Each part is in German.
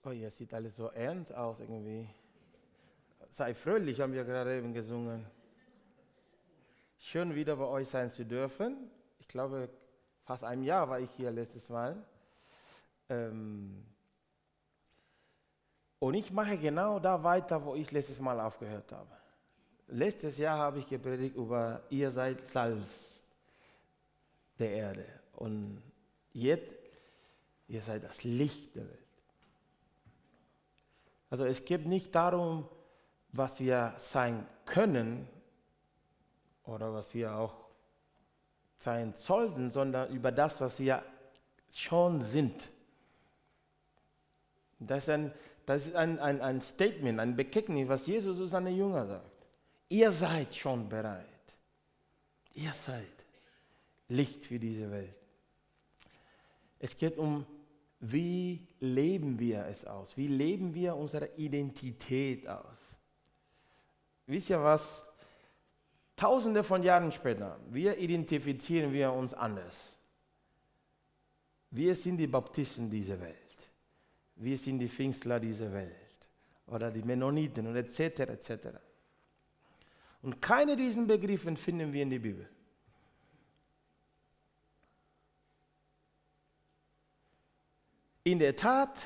Oh, ihr sieht alles so ernst aus irgendwie. Sei fröhlich, haben wir gerade eben gesungen. Schön wieder bei euch sein zu dürfen. Ich glaube, fast ein Jahr war ich hier letztes Mal. Und ich mache genau da weiter, wo ich letztes Mal aufgehört habe. Letztes Jahr habe ich gepredigt über, ihr seid Salz der Erde. Und jetzt, ihr seid das Licht der Welt. Also es geht nicht darum, was wir sein können oder was wir auch sein sollten, sondern über das, was wir schon sind. Das ist ein Statement, ein Bekenntnis, was Jesus zu seinen Jüngern sagt. Ihr seid schon bereit. Ihr seid Licht für diese Welt. Es geht um, wie leben wir es aus? Wie leben wir unsere Identität aus? Wisst ihr was? Tausende von Jahren später, identifizieren wir uns anders. Wir sind die Baptisten dieser Welt. Wir sind die Pfingstler dieser Welt. Oder die Mennoniten und etc. etc. Und keine dieser Begriffe finden wir in der Bibel. In der Tat,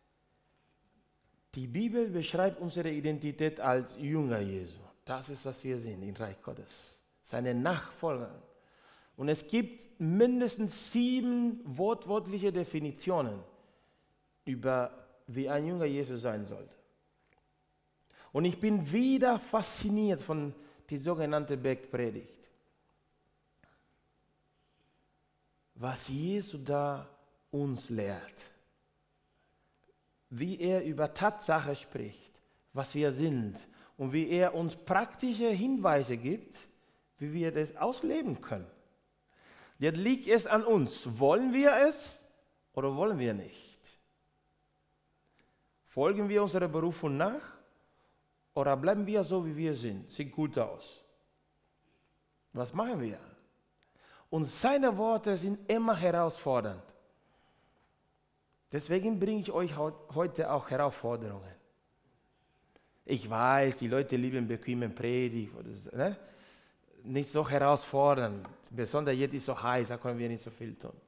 die Bibel beschreibt unsere Identität als Jünger Jesu. Das ist, was wir sind im Reich Gottes. Seine Nachfolger. Und es gibt mindestens 7 wortwörtliche Definitionen über, wie ein Jünger Jesu sein sollte. Und ich bin wieder fasziniert von der sogenannten Bergpredigt. Was Jesus da uns lehrt. Wie er über Tatsache spricht, was wir sind und wie er uns praktische Hinweise gibt, wie wir das ausleben können. Jetzt liegt es an uns. Wollen wir es oder wollen wir nicht? Folgen wir unserer Berufung nach oder bleiben wir so, wie wir sind? Sieht gut aus. Was machen wir? Und seine Worte sind immer herausfordernd. Deswegen bringe ich euch heute auch Herausforderungen. Ich weiß, die Leute lieben bequeme Predigt, ne? Nicht so herausfordernd. Besonders jetzt ist es so heiß, da können wir nicht so viel tun.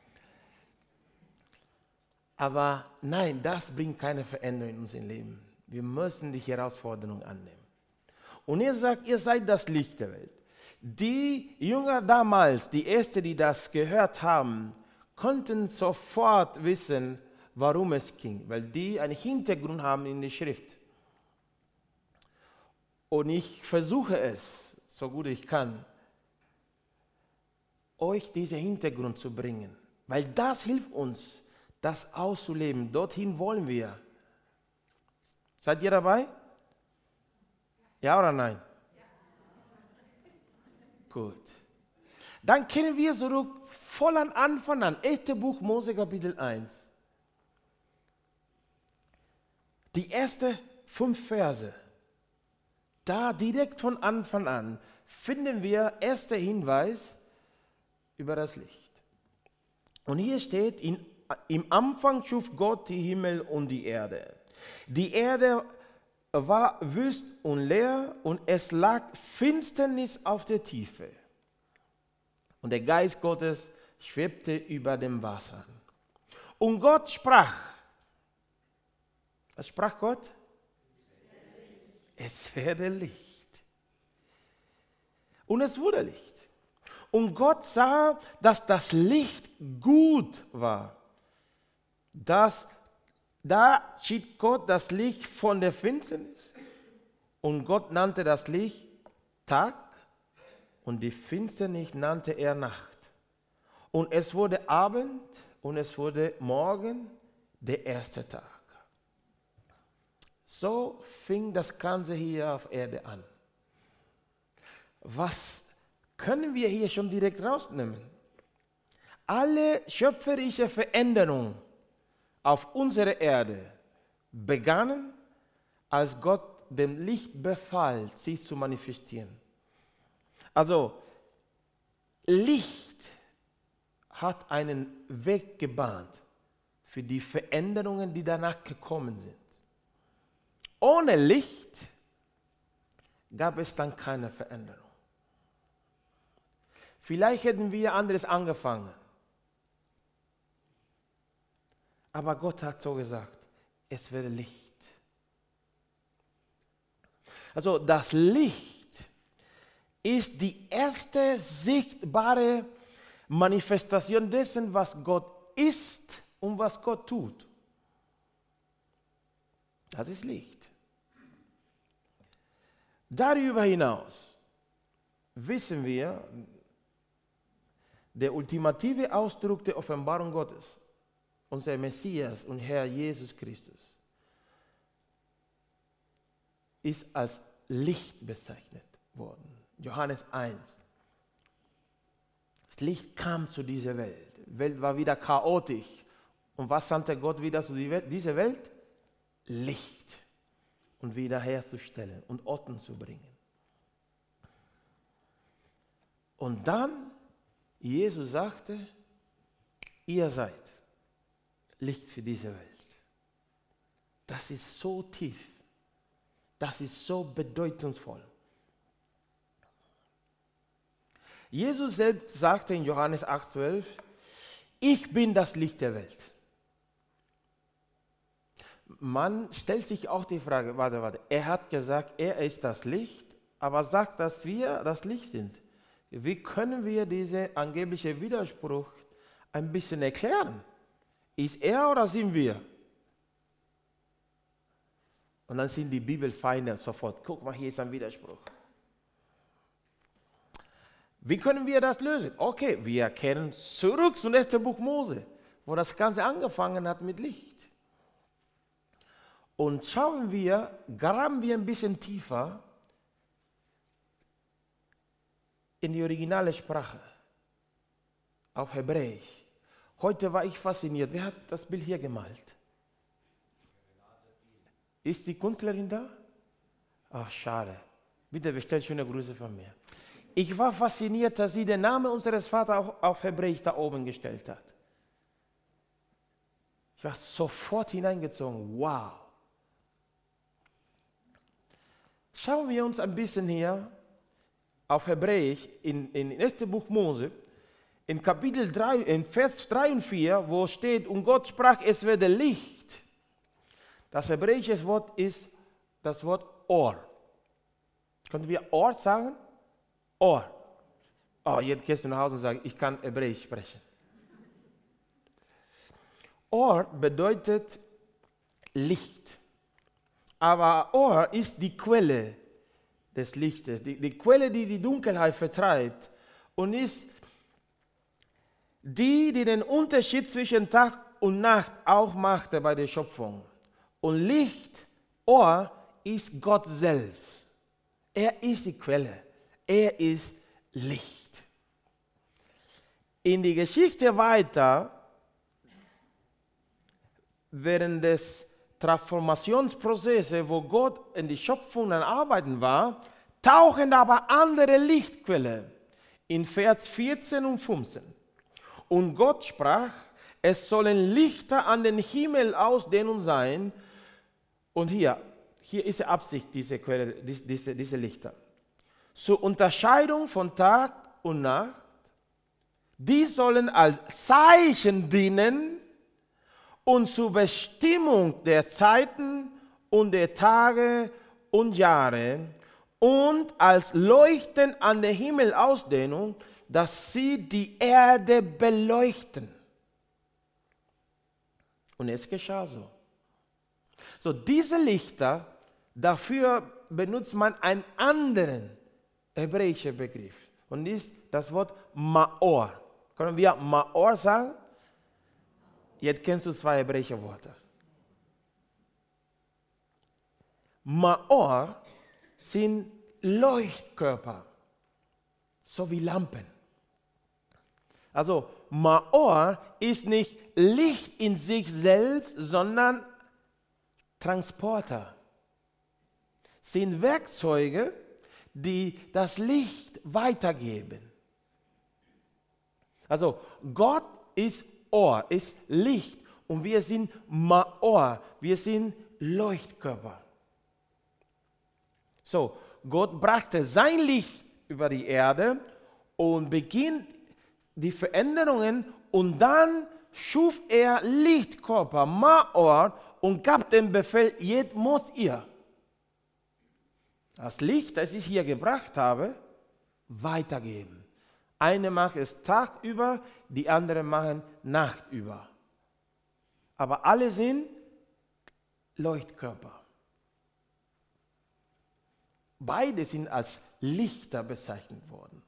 Aber nein, das bringt keine Veränderung in unserem Leben. Wir müssen die Herausforderung annehmen. Und er sagt, ihr seid das Licht der Welt. Die Jünger damals, die Ersten, die das gehört haben, konnten sofort wissen, warum es ging, weil die einen Hintergrund haben in der Schrift. Und ich versuche es, so gut ich kann, euch diesen Hintergrund zu bringen, weil das hilft uns, das auszuleben. Dorthin wollen wir. Seid ihr dabei? Ja oder nein? Ja. Gut. Dann kennen wir zurück voll an Anfang an. 1. Buch Mose Kapitel 1. Die ersten 5 Verse. Da direkt von Anfang an finden wir erster Hinweis über das Licht. Und hier steht, im Anfang schuf Gott die Himmel und die Erde. Die Erde war wüst und leer und es lag Finsternis auf der Tiefe. Und der Geist Gottes schwebte über dem Wasser. Und Gott sprach. Was sprach Gott? Es werde Licht. Und es wurde Licht. Und Gott sah, dass das Licht gut war. Da schied Gott das Licht von der Finsternis. Und Gott nannte das Licht Tag. Und die Finsternis nannte er Nacht. Und es wurde Abend und es wurde Morgen, der erste Tag. So fing das Ganze hier auf Erde an. Was können wir hier schon direkt rausnehmen? Alle schöpferische Veränderungen auf unserer Erde begannen, als Gott dem Licht befahl, sich zu manifestieren. Also, Licht hat einen Weg gebahnt für die Veränderungen, die danach gekommen sind. Ohne Licht gab es dann keine Veränderung. Vielleicht hätten wir anderes angefangen. Aber Gott hat so gesagt, es werde Licht. Also das Licht ist die erste sichtbare Manifestation dessen, was Gott ist und was Gott tut. Das ist Licht. Darüber hinaus wissen wir, der ultimative Ausdruck der Offenbarung Gottes, unser Messias und Herr Jesus Christus, ist als Licht bezeichnet worden. Johannes 1. Das Licht kam zu dieser Welt. Die Welt war wieder chaotisch. Und was sandte Gott wieder zu dieser Welt? Licht. Und wiederherzustellen und Ordnung zu bringen. Und dann, Jesus sagte, ihr seid Licht für diese Welt. Das ist so tief. Das ist so bedeutungsvoll. Jesus selbst sagte in Johannes 8,12, ich bin das Licht der Welt. Man stellt sich auch die Frage, warte, er hat gesagt, er ist das Licht, aber sagt, dass wir das Licht sind. Wie können wir diesen angeblichen Widerspruch ein bisschen erklären? Ist er oder sind wir? Und dann sind die Bibelfeinde sofort, guck mal, hier ist ein Widerspruch. Wie können wir das lösen? Okay, wir kehren zurück zum ersten Buch Mose, wo das Ganze angefangen hat mit Licht. Und graben wir ein bisschen tiefer in die originale Sprache, auf Hebräisch. Heute war ich fasziniert. Wer hat das Bild hier gemalt? Ist die Künstlerin da? Ach, schade. Bitte bestellt schöne Grüße von mir. Ich war fasziniert, dass sie den Namen unseres Vaters auf Hebräisch da oben gestellt hat. Ich war sofort hineingezogen. Wow. Schauen wir uns ein bisschen hier auf Hebräisch in 1. Buch Mose, in Kapitel 3, in Vers 3 und 4, wo steht, und Gott sprach, es werde Licht. Das hebräische Wort ist das Wort Or. Können wir Or sagen? Or. Oh, jetzt gehst du nach Hause und sagst, ich kann Hebräisch sprechen. Or bedeutet Licht. Aber Or ist die Quelle des Lichtes, die Quelle, die die Dunkelheit vertreibt und ist die den Unterschied zwischen Tag und Nacht auch machte bei der Schöpfung. Und Licht, Or, ist Gott selbst. Er ist die Quelle. Er ist Licht. In die Geschichte weiter, während des Transformationsprozesse, wo Gott in die Schöpfung am Arbeiten war, tauchen aber andere Lichtquellen in Vers 14 und 15. Und Gott sprach, es sollen Lichter an den Himmel ausdehnung sein. Und hier ist die Absicht dieser Quelle, diese Lichter. Zur Unterscheidung von Tag und Nacht, die sollen als Zeichen dienen und zur Bestimmung der Zeiten und der Tage und Jahre und als Leuchten an der Himmelausdehnung, dass sie die Erde beleuchten. Und es geschah so. So, diese Lichter, dafür benutzt man einen anderen hebräischen Begriff. Und ist das Wort Maor. Können wir Maor sagen? Jetzt kennst du zwei hebräische Worte. Maor sind Leuchtkörper, so wie Lampen. Also Maor ist nicht Licht in sich selbst, sondern Transporter. Sind Werkzeuge, die das Licht weitergeben. Also Gott ist Or, ist Licht und wir sind Maor, wir sind Leuchtkörper. So, Gott brachte sein Licht über die Erde und beginnt die Veränderungen und dann schuf er Lichtkörper, Maor, und gab den Befehl, jetzt müsst ihr das Licht, das ich hier gebracht habe, weitergeben. Eine macht es tagüber, die andere machen nachtüber. Aber alle sind Leuchtkörper. Beide sind als Lichter bezeichnet worden.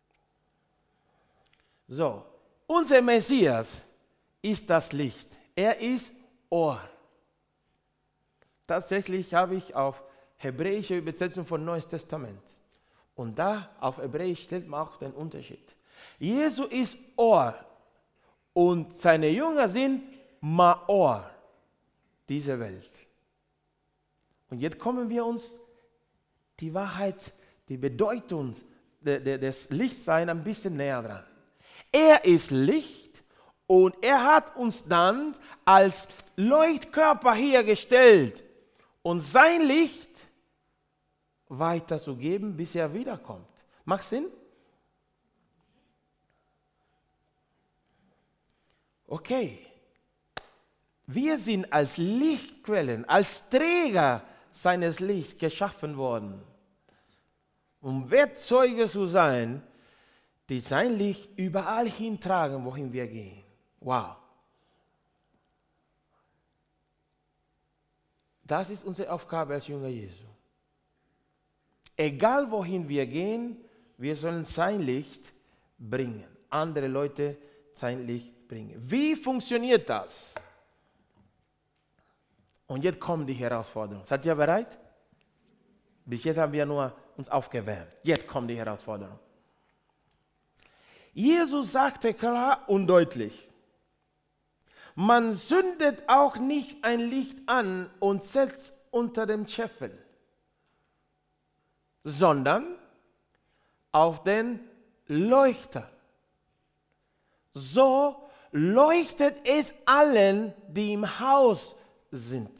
So, unser Messias ist das Licht. Er ist Or. Tatsächlich habe ich auf hebräische Übersetzung von Neues Testament. Und da auf Hebräisch stellt man auch den Unterschied. Jesus ist Or und seine Jünger sind Maor, diese Welt. Und jetzt kommen wir uns die Wahrheit, die Bedeutung des Lichtseins ein bisschen näher dran. Er ist Licht und er hat uns dann als Leuchtkörper hergestellt und sein Licht weiterzugeben, bis er wiederkommt. Macht Sinn? Okay. Wir sind als Lichtquellen, als Träger seines Lichts geschaffen worden, um Werkzeuge zu sein, die sein Licht überall hintragen, wohin wir gehen. Wow. Das ist unsere Aufgabe als Jünger Jesu. Egal wohin wir gehen, wir sollen sein Licht bringen. Andere Leute sein Licht bringen. Wie funktioniert das? Und jetzt kommt die Herausforderung. Seid ihr bereit? Bis jetzt haben wir nur uns aufgewärmt. Jetzt kommt die Herausforderung. Jesus sagte klar und deutlich, man zündet auch nicht ein Licht an und setzt unter dem Scheffel, sondern auf den Leuchter. So leuchtet es allen, die im Haus sind.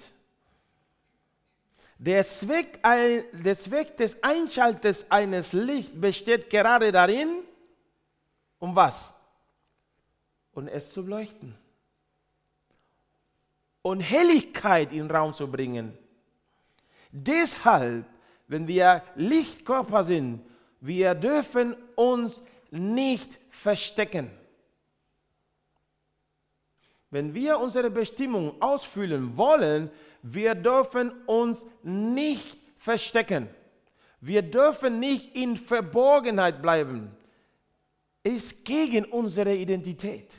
Der Zweck des Einschaltens eines Lichts besteht gerade darin, um was? Um es zu leuchten. Und Helligkeit in den Raum zu bringen. Deshalb, wenn wir Lichtkörper sind, wir dürfen uns nicht verstecken. Wenn wir unsere Bestimmung ausfüllen wollen, wir dürfen uns nicht verstecken. Wir dürfen nicht in Verborgenheit bleiben. Es ist gegen unsere Identität.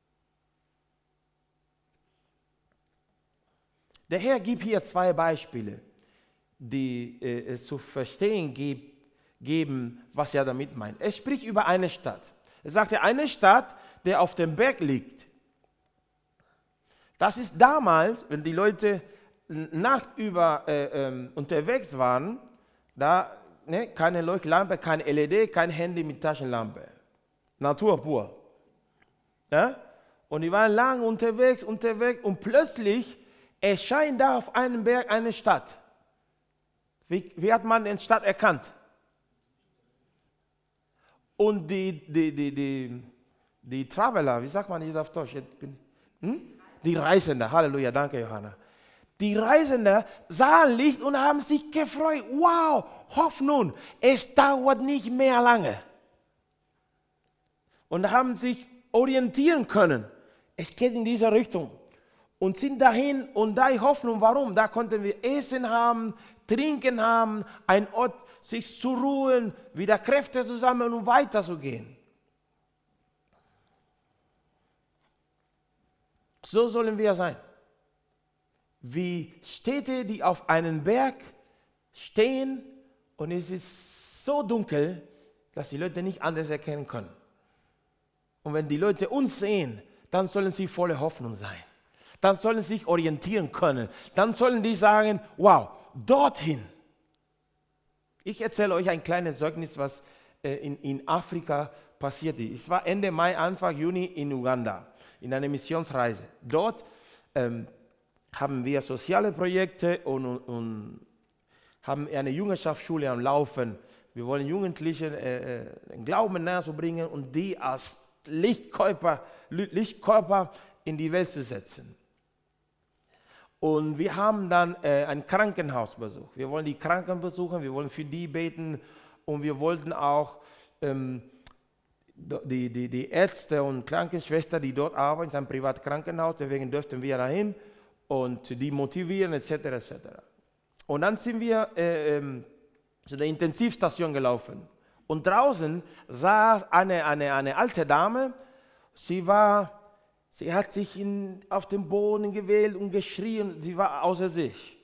Der Herr gibt hier zwei Beispiele, die es zu verstehen geben, was er damit meint. Er spricht über eine Stadt. Er sagt, eine Stadt, die auf dem Berg liegt. Das ist damals, wenn die Leute nachtüber unterwegs waren, da keine Leuchtlampe, kein LED, kein Handy mit Taschenlampe. Natur pur. Ja? Und die waren lang unterwegs und plötzlich erscheint da auf einem Berg eine Stadt. Wie hat man eine Stadt erkannt? Und die Traveler, wie sagt man das auf Deutsch? Die Reisenden, Halleluja, danke Johanna. Die Reisenden sahen Licht und haben sich gefreut. Wow, Hoffnung, es dauert nicht mehr lange. Und haben sich orientieren können. Es geht in diese Richtung. Und sind dahin und da Hoffnung, warum? Da konnten wir Essen haben, Trinken haben, ein Ort, sich zu ruhen, wieder Kräfte zu sammeln und weiterzugehen. So sollen wir sein. Wie Städte, die auf einem Berg stehen und es ist so dunkel, dass die Leute nicht anders erkennen können. Und wenn die Leute uns sehen, dann sollen sie voller Hoffnung sein. Dann sollen sie sich orientieren können. Dann sollen die sagen, wow, dorthin. Ich erzähle euch ein kleines Zeugnis, was in Afrika passiert ist. Es war Ende Mai, Anfang Juni in Uganda, in einer Missionsreise. Dort haben wir soziale Projekte und haben eine Jüngerschaftsschule am Laufen. Wir wollen Jugendlichen den Glauben nahe bringen und die als Lichtkörper in die Welt zu setzen. Und wir haben dann einen Krankenhausbesuch. Wir wollen die Kranken besuchen, wir wollen für die beten und wir wollten auch die Ärzte und Krankenschwestern, die dort arbeiten, in einem Privatkrankenhaus, deswegen dürften wir dahin und die motivieren etc. etc. Und dann sind wir zu der Intensivstation gelaufen und draußen saß eine alte Dame, sie hat sich auf den Boden gewählt und geschrien, sie war außer sich.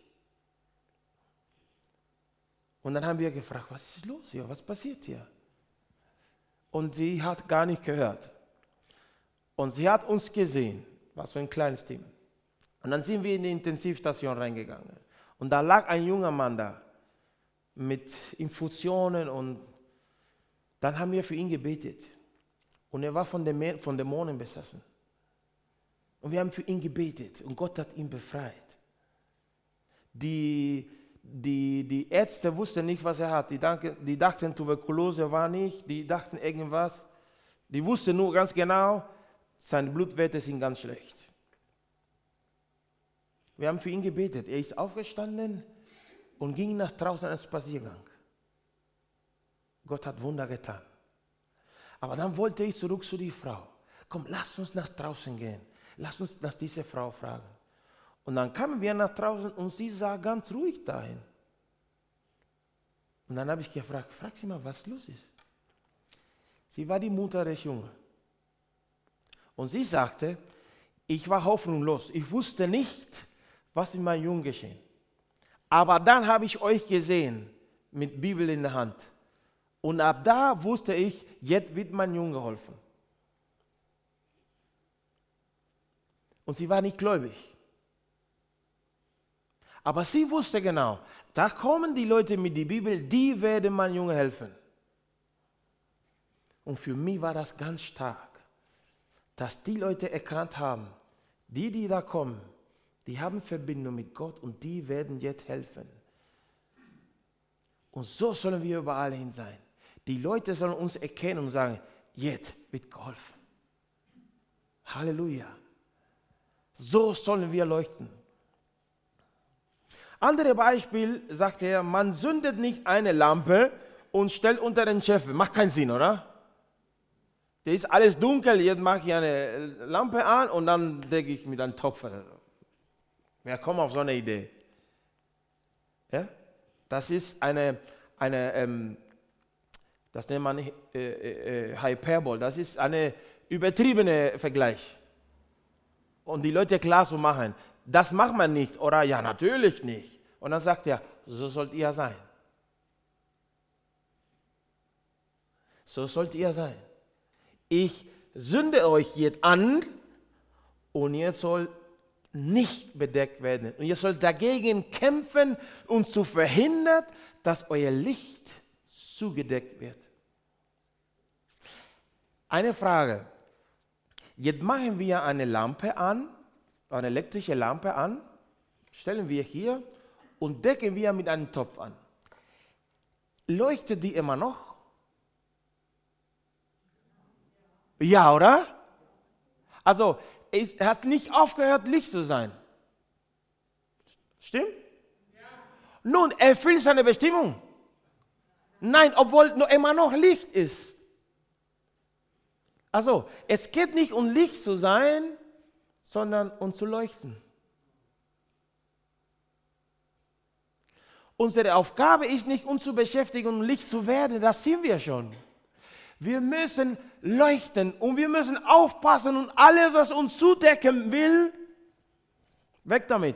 Und dann haben wir gefragt, was ist los hier, was passiert hier? Und sie hat gar nicht gehört. Und sie hat uns gesehen, war so ein kleines Team. Und dann sind wir in die Intensivstation reingegangen. Und da lag ein junger Mann da mit Infusionen und dann haben wir für ihn gebetet. Und er war von Dämonen besessen. Und wir haben für ihn gebetet und Gott hat ihn befreit. Die Ärzte wussten nicht, was er hat. Die dachten, Tuberkulose war nicht, die dachten irgendwas. Die wussten nur ganz genau, seine Blutwerte sind ganz schlecht. Wir haben für ihn gebetet. Er ist aufgestanden und ging nach draußen einen Spaziergang. Gott hat Wunder getan. Aber dann wollte ich zurück zu der Frau. Komm, lass uns nach draußen gehen. Lass uns nach dieser Frau fragen. Und dann kamen wir nach draußen und sie sah ganz ruhig dahin. Und dann habe ich gefragt, frag sie mal, was los ist. Sie war die Mutter des Jungen. Und sie sagte, ich war hoffnungslos. Ich wusste nicht, was mit meinem Jungen geschehen. Aber dann habe ich euch gesehen, mit Bibel in der Hand. Und ab da wusste ich, jetzt wird mein Junge geholfen. Und sie war nicht gläubig. Aber sie wusste genau, da kommen die Leute mit der Bibel, die werden meinem Junge helfen. Und für mich war das ganz stark, dass die Leute erkannt haben, die da kommen, die haben Verbindung mit Gott und die werden jetzt helfen. Und so sollen wir überall hin sein. Die Leute sollen uns erkennen und sagen, jetzt wird geholfen. Halleluja. So sollen wir leuchten. Andere Beispiel, sagt er, man zündet nicht eine Lampe und stellt unter den Scheffel. Macht keinen Sinn, oder? Da ist alles dunkel, jetzt mache ich eine Lampe an und dann decke ich mit einem Topf. Wer kommt auf so eine Idee? Ja? Das ist das nennt man Hyperbol, das ist eine übertriebene Vergleich. Und die Leute klar zu machen, das macht man nicht, oder ja, natürlich nicht. Und dann sagt er, so sollt ihr sein. So sollt ihr sein. Ich sünde euch jetzt an und ihr sollt nicht bedeckt werden. Und ihr sollt dagegen kämpfen und zu verhindern, dass euer Licht zugedeckt wird. Eine Frage. Jetzt machen wir eine Lampe an, eine elektrische Lampe an, stellen wir hier und decken wir mit einem Topf an. Leuchtet die immer noch? Ja, oder? Also, es hat nicht aufgehört, Licht zu sein. Stimmt? Ja. Nun, erfüllt seine Bestimmung. Nein, obwohl noch immer noch Licht ist. Also, es geht nicht um Licht zu sein, sondern um zu leuchten. Unsere Aufgabe ist nicht, uns zu beschäftigen, um Licht zu werden, das sind wir schon. Wir müssen leuchten und wir müssen aufpassen und alles, was uns zudecken will, weg damit.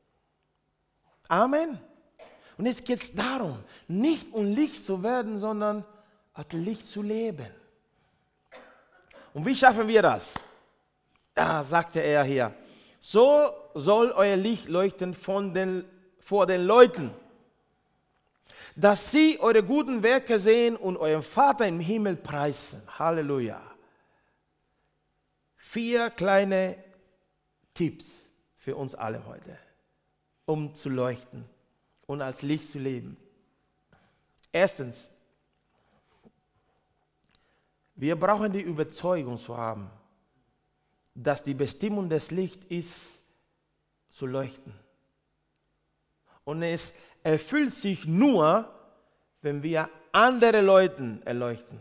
Amen. Und jetzt geht es darum, nicht um Licht zu werden, sondern als Licht zu leben. Und wie schaffen wir das? Ja, sagte er hier. So soll euer Licht leuchten vor den Leuten, dass sie eure guten Werke sehen und euren Vater im Himmel preisen. Halleluja. 4 kleine Tipps für uns alle heute, um zu leuchten und als Licht zu leben. Erstens, wir brauchen die Überzeugung zu haben, dass die Bestimmung des Lichts ist, zu leuchten. Und es erfüllt sich nur, wenn wir andere Leute erleuchten.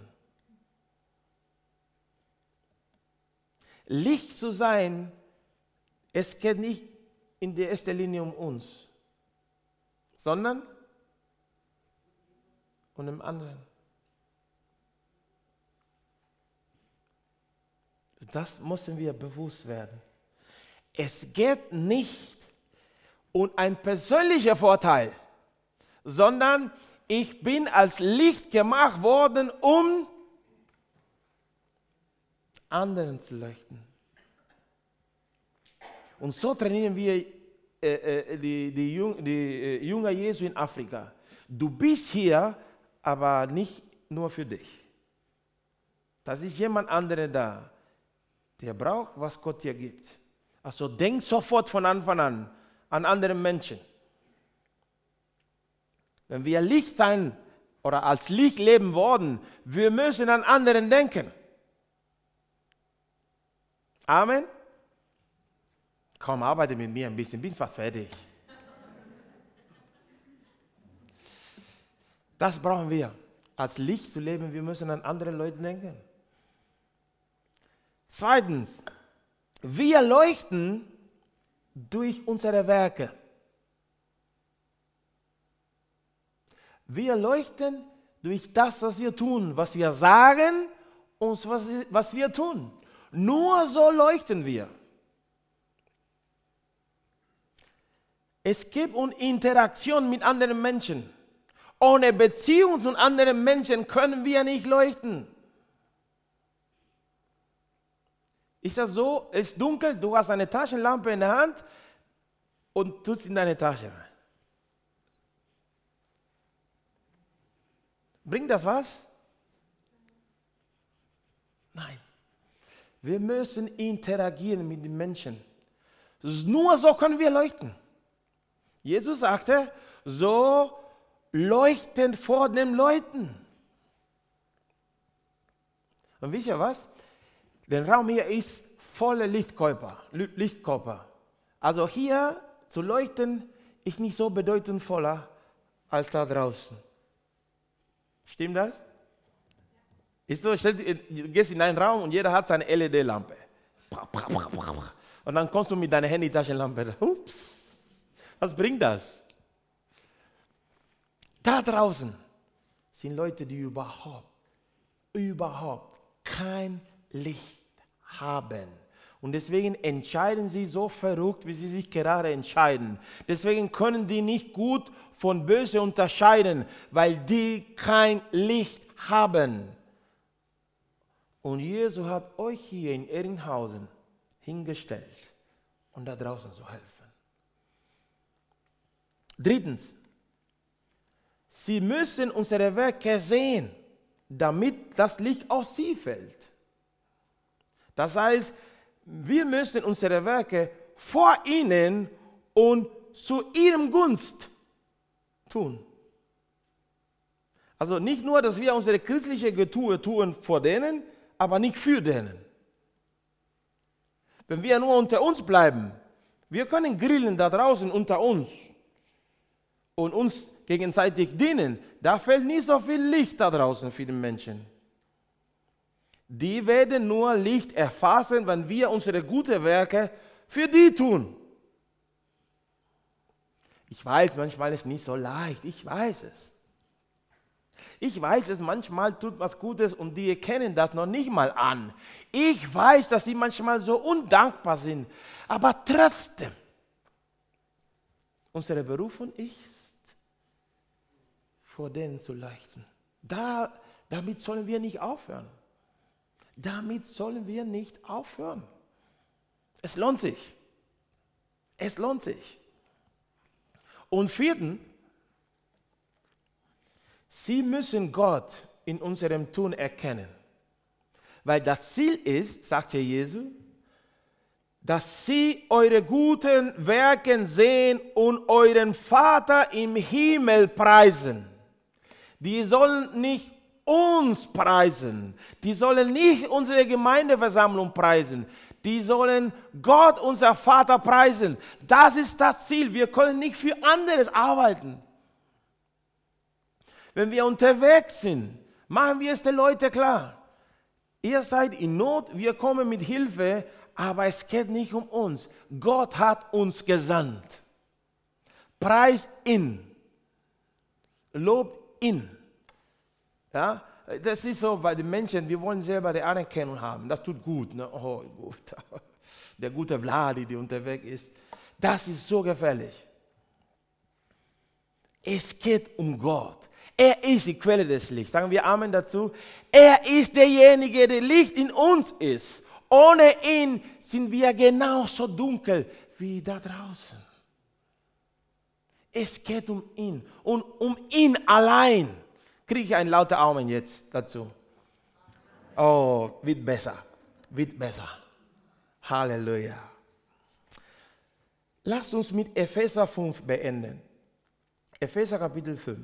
Licht zu sein, es geht nicht in der ersten Linie um uns, sondern um den anderen. Das müssen wir bewusst werden. Es geht nicht um einen persönlichen Vorteil, sondern ich bin als Licht gemacht worden, um anderen zu leuchten. Und so trainieren wir die Jünger Jesu in Afrika. Du bist hier, aber nicht nur für dich. Das ist jemand anderer da, der braucht, was Gott dir gibt. Also denk sofort von Anfang an andere Menschen. Wenn wir Licht sein oder als Licht leben wollen, wir müssen an anderen denken. Amen. Komm, arbeite mit mir ein bisschen, bin fast fertig. Das brauchen wir. Als Licht zu leben, wir müssen an andere Leute denken. Zweitens, wir leuchten durch unsere Werke. Wir leuchten durch das, was wir tun, was wir sagen und was wir tun. Nur so leuchten wir. Es gibt eine Interaktion mit anderen Menschen. Ohne Beziehung zu anderen Menschen können wir nicht leuchten. Ist das so? Es ist dunkel, du hast eine Taschenlampe in der Hand und tust in deine Tasche rein. Bringt das was? Nein. Wir müssen interagieren mit den Menschen. Nur so können wir leuchten. Jesus sagte, so leuchten vor den Leuten. Und wisst ihr was? Der Raum hier ist voller Lichtkörper. Also hier zu leuchten ist nicht so bedeutungsvoller als da draußen. Stimmt das? Ist so, du gehst in einen Raum und jeder hat seine LED-Lampe. Und dann kommst du mit deiner Handy-Taschenlampe. Ups, was bringt das? Da draußen sind Leute, die überhaupt kein Licht haben. Und deswegen entscheiden sie so verrückt, wie sie sich gerade entscheiden. Deswegen können die nicht gut von böse unterscheiden, weil die kein Licht haben. Und Jesus hat euch hier in Ehrenhausen hingestellt, um da draußen zu helfen. Drittens, sie müssen unsere Werke sehen, damit das Licht auf sie fällt. Das heißt, wir müssen unsere Werke vor ihnen und zu ihrem Gunst tun. Also nicht nur, dass wir unsere christliche Getue tun vor denen, aber nicht für denen. Wenn wir nur unter uns bleiben, wir können grillen da draußen unter uns und uns gegenseitig dienen, da fällt nicht so viel Licht da draußen für die Menschen. Die werden nur Licht erfassen, wenn wir unsere guten Werke für die tun. Ich weiß, manchmal ist es nicht so leicht, ich weiß es. Ich weiß es, manchmal tut was Gutes und die erkennen das noch nicht mal an. Ich weiß, dass sie manchmal so undankbar sind, aber trotzdem, unsere Berufung ist, vor denen zu leuchten. Damit sollen wir nicht aufhören. Damit sollen wir nicht aufhören. Es lohnt sich. Es lohnt sich. Und viertens, sie müssen Gott in unserem Tun erkennen. Weil das Ziel ist, sagte Jesus, dass sie eure guten Werke sehen und euren Vater im Himmel preisen. Die sollen nicht uns preisen. Die sollen nicht unsere Gemeindeversammlung preisen. Die sollen Gott, unser Vater, preisen. Das ist das Ziel. Wir können nicht für anderes arbeiten. Wenn wir unterwegs sind, machen wir es den Leuten klar. Ihr seid in Not, wir kommen mit Hilfe, aber es geht nicht um uns. Gott hat uns gesandt. Preis ihn. Lobt ihn. Ja? Das ist so bei den Menschen, wir wollen selber die Anerkennung haben. Das tut gut. Ne? Oh, gut. Der gute Vladi, der unterwegs ist. Das ist so gefährlich. Es geht um Gott. Er ist die Quelle des Lichts. Sagen wir Amen dazu. Er ist derjenige, der Licht in uns ist. Ohne ihn sind wir genauso dunkel wie da draußen. Es geht um ihn und um ihn allein. Kriege ich einen lauten Amen jetzt dazu? Oh, wird besser. Wird besser. Halleluja. Lasst uns mit Epheser 5 beenden. Epheser Kapitel 5.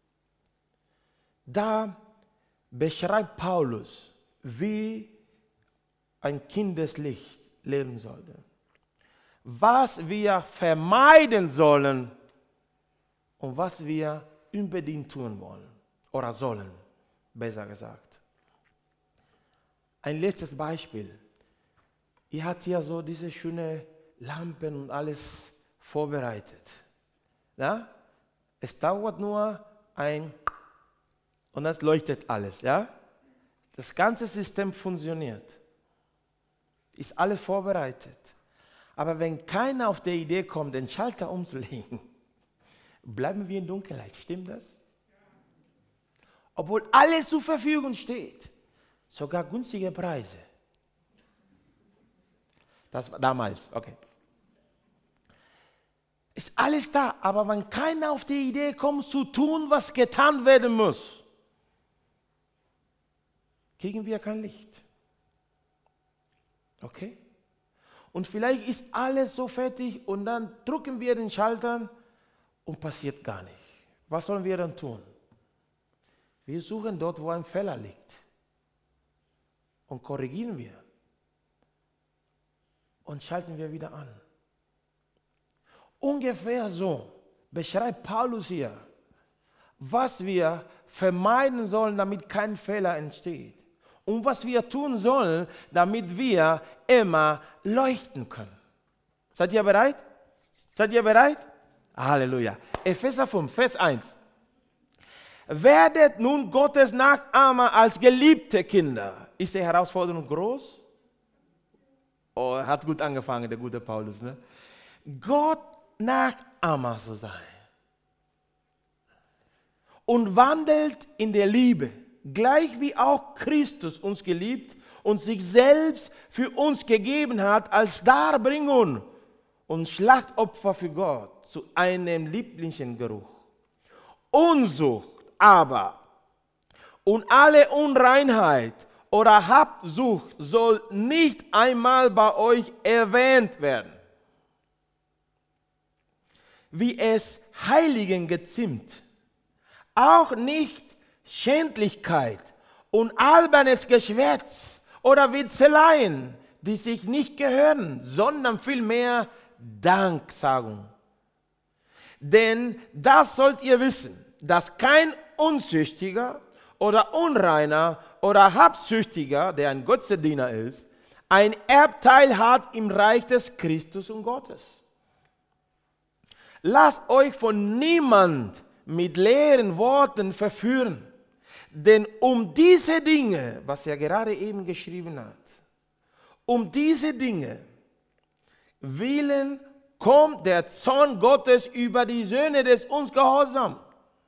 Da beschreibt Paulus, wie ein Kind des Lichts leben sollte. Was wir vermeiden sollen und was wir unbedingt tun wollen. Oder sollen, besser gesagt. Ein letztes Beispiel. Ihr habt hier so diese schönen Lampen und alles vorbereitet. Ja? Es dauert nur und das leuchtet alles. Ja? Das ganze System funktioniert. Ist alles vorbereitet. Aber wenn keiner auf die Idee kommt, den Schalter umzulegen, bleiben wir in Dunkelheit. Stimmt das? Obwohl alles zur Verfügung steht. Sogar günstige Preise. Das war damals, okay. Ist alles da, aber wenn keiner auf die Idee kommt, zu tun, was getan werden muss, kriegen wir kein Licht. Okay? Und vielleicht ist alles so fertig und dann drücken wir den Schalter und passiert gar nicht. Was sollen wir dann tun? Wir suchen dort, wo ein Fehler liegt und korrigieren wir und schalten wir wieder an. Ungefähr so beschreibt Paulus hier, was wir vermeiden sollen, damit kein Fehler entsteht. Und was wir tun sollen, damit wir immer leuchten können. Seid ihr bereit? Seid ihr bereit? Halleluja. Epheser 5, Vers 1. Werdet nun Gottes Nachahmer als geliebte Kinder. Ist die Herausforderung groß? Oh, er hat gut angefangen, der gute Paulus. Ne? Gott Nachahmer zu sein. Und wandelt in der Liebe, gleich wie auch Christus uns geliebt und sich selbst für uns gegeben hat als Darbringung und Schlachtopfer für Gott zu einem lieblichen Geruch. Unzucht aber und alle Unreinheit oder Habsucht soll nicht einmal bei euch erwähnt werden, wie es Heiligen geziemt, auch nicht Schändlichkeit und albernes Geschwätz oder Witzeleien, die sich nicht gehören, sondern vielmehr Danksagung. Denn das sollt ihr wissen, dass kein Unzüchtiger oder Unreiner oder Habsüchtiger, der ein Götzendiener ist, ein Erbteil hat im Reich des Christus und Gottes. Lasst euch von niemand mit leeren Worten verführen, denn um diese Dinge, was er gerade eben geschrieben hat, um diese Dinge willen kommt der Zorn Gottes über die Söhne des Ungehorsams.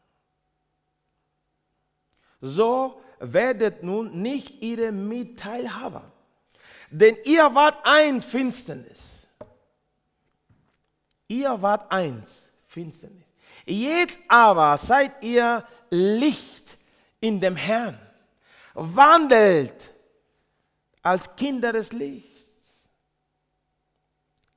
So werdet nun nicht ihre Mitteilhaber, denn ihr wart eins Finsternis. Ihr wart eins Finsternis. Jetzt aber seid ihr Licht in dem Herrn. Wandelt als Kinder des Lichts.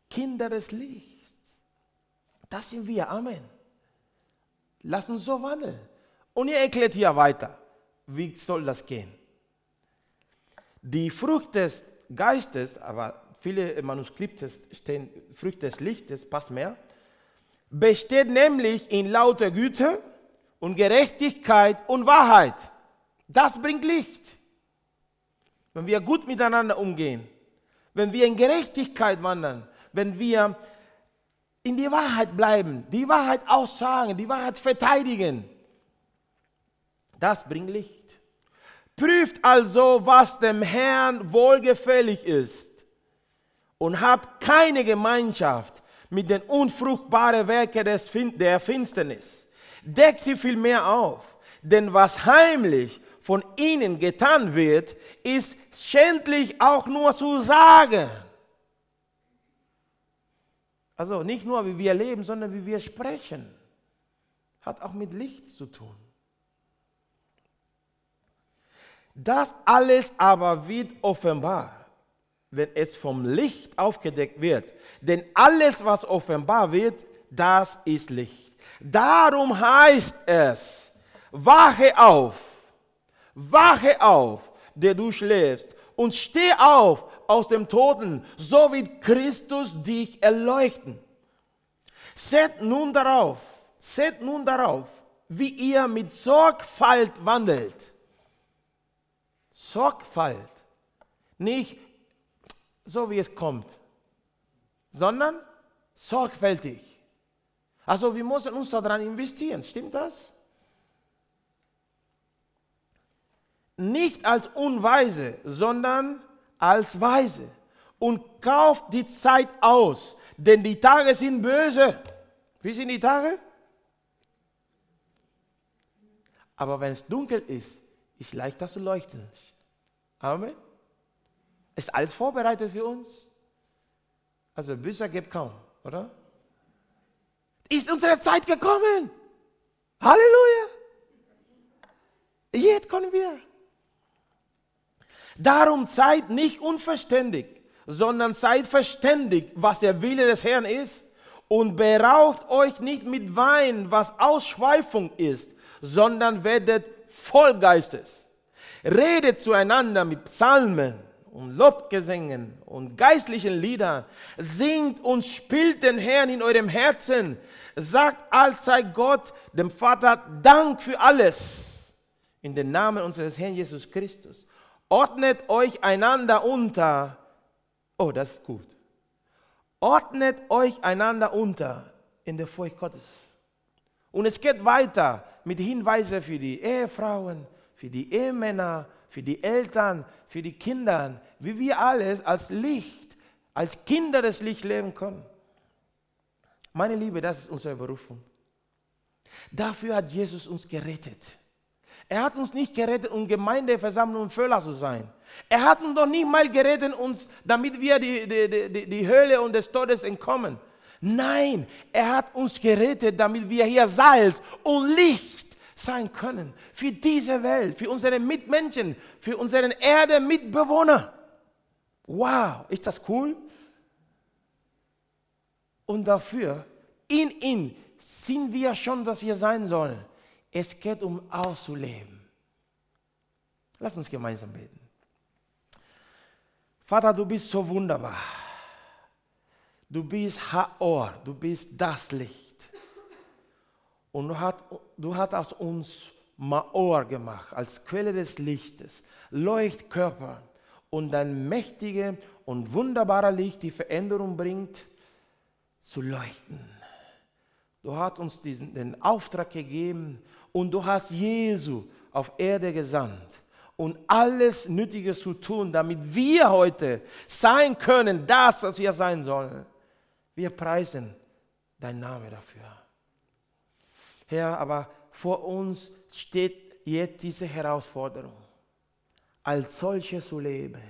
Kinder des Lichts. Das sind wir. Amen. Lass uns so wandeln. Und ihr erklärt hier weiter, wie soll das gehen? Die Frucht des Geistes, aber viele Manuskripte stehen Frucht des Lichtes, passt mehr, besteht nämlich in lauter Güte und Gerechtigkeit und Wahrheit. Das bringt Licht. Wenn wir gut miteinander umgehen, wenn wir in Gerechtigkeit wandern, wenn wir in die Wahrheit bleiben, die Wahrheit aussagen, die Wahrheit verteidigen, das bringt Licht. Prüft also, was dem Herrn wohlgefällig ist und habt keine Gemeinschaft mit den unfruchtbaren Werken der Finsternis. Deckt sie vielmehr auf, denn was heimlich von ihnen getan wird, ist schändlich auch nur zu sagen. Also nicht nur, wie wir leben, sondern wie wir sprechen. Hat auch mit Licht zu tun. Das alles aber wird offenbar, wenn es vom Licht aufgedeckt wird. Denn alles, was offenbar wird, das ist Licht. Darum heißt es, wache auf, der du schläfst, und steh auf aus dem Toten, so wird Christus dich erleuchten. Seht nun darauf, wie ihr mit Sorgfalt wandelt. Sorgfalt, nicht so wie es kommt, sondern sorgfältig. Also wir müssen uns daran investieren, stimmt das? Nicht als Unweise, sondern als Weise. Und kauft die Zeit aus, denn die Tage sind böse. Wie sind die Tage? Aber wenn es dunkel ist leicht, das zu leuchten. Amen. Ist alles vorbereitet für uns? Also Bücher gibt kaum, oder? Ist unsere Zeit gekommen. Halleluja. Jetzt können wir. Darum seid nicht unverständig, sondern seid verständig, was der Wille des Herrn ist, und beraucht euch nicht mit Wein, was Ausschweifung ist, sondern werdet voll Geistes. Redet zueinander mit Psalmen und Lobgesängen und geistlichen Liedern. Singt und spielt den Herrn in eurem Herzen. Sagt allzeit Gott, dem Vater, Dank für alles. In den Namen unseres Herrn Jesus Christus. Ordnet euch einander unter. Oh, das ist gut. Ordnet euch einander unter in der Furcht Gottes. Und es geht weiter mit Hinweisen für die Ehefrauen, für die Ehemänner, für die Eltern, für die Kinder, wie wir alles als Licht, als Kinder des Lichts leben können. Meine Liebe, das ist unsere Berufung. Dafür hat Jesus uns gerettet. Er hat uns nicht gerettet, um Gemeindeversammlung und Völler zu sein. Er hat uns doch nicht mal gerettet, damit wir die Hölle und des Todes entkommen. Nein, er hat uns gerettet, damit wir hier Salz und Licht sein können. Für diese Welt, für unsere Mitmenschen, für unseren Erde-Mitbewohner. Wow, ist das cool? Und dafür, in ihm, sind wir schon, was wir sein sollen. Es geht um auszuleben. Lass uns gemeinsam beten. Vater, du bist so wunderbar. Du bist Haor, du bist das Licht. Und du hast aus uns Maor gemacht, als Quelle des Lichtes, Leuchtkörper. Und dein mächtiges und wunderbarer Licht, die Veränderung bringt, zu leuchten. Du hast uns den Auftrag gegeben und du hast Jesu auf Erde gesandt. Und alles Nötige zu tun, damit wir heute sein können, das, was wir sein sollen. Wir preisen deinen Namen dafür. Herr, aber vor uns steht jetzt diese Herausforderung, als solche zu leben,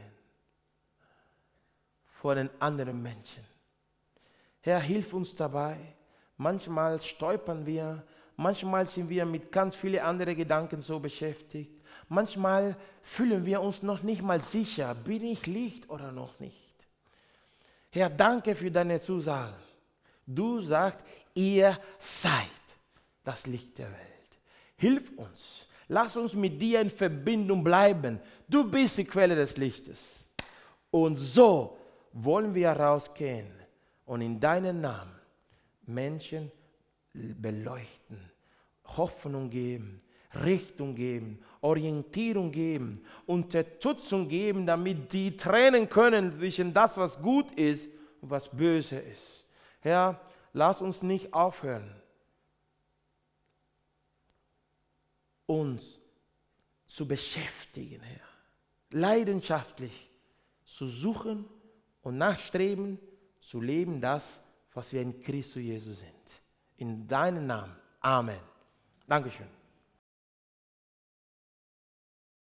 vor den anderen Menschen. Herr, hilf uns dabei. Manchmal stolpern wir, manchmal sind wir mit ganz vielen anderen Gedanken so beschäftigt. Manchmal fühlen wir uns noch nicht mal sicher, bin ich Licht oder noch nicht. Herr, danke für deine Zusagen. Du sagst, ihr seid das Licht der Welt. Hilf uns. Lass uns mit dir in Verbindung bleiben. Du bist die Quelle des Lichtes. Und so wollen wir rausgehen und in deinen Namen Menschen beleuchten, Hoffnung geben, Richtung geben, Orientierung geben, Unterstützung geben, damit die trennen können zwischen das, was gut ist und was böse ist. Herr, lass uns nicht aufhören, uns zu beschäftigen, Herr, leidenschaftlich zu suchen und nachstreben, zu leben das, was wir in Christus Jesus sind. In deinem Namen. Amen. Dankeschön.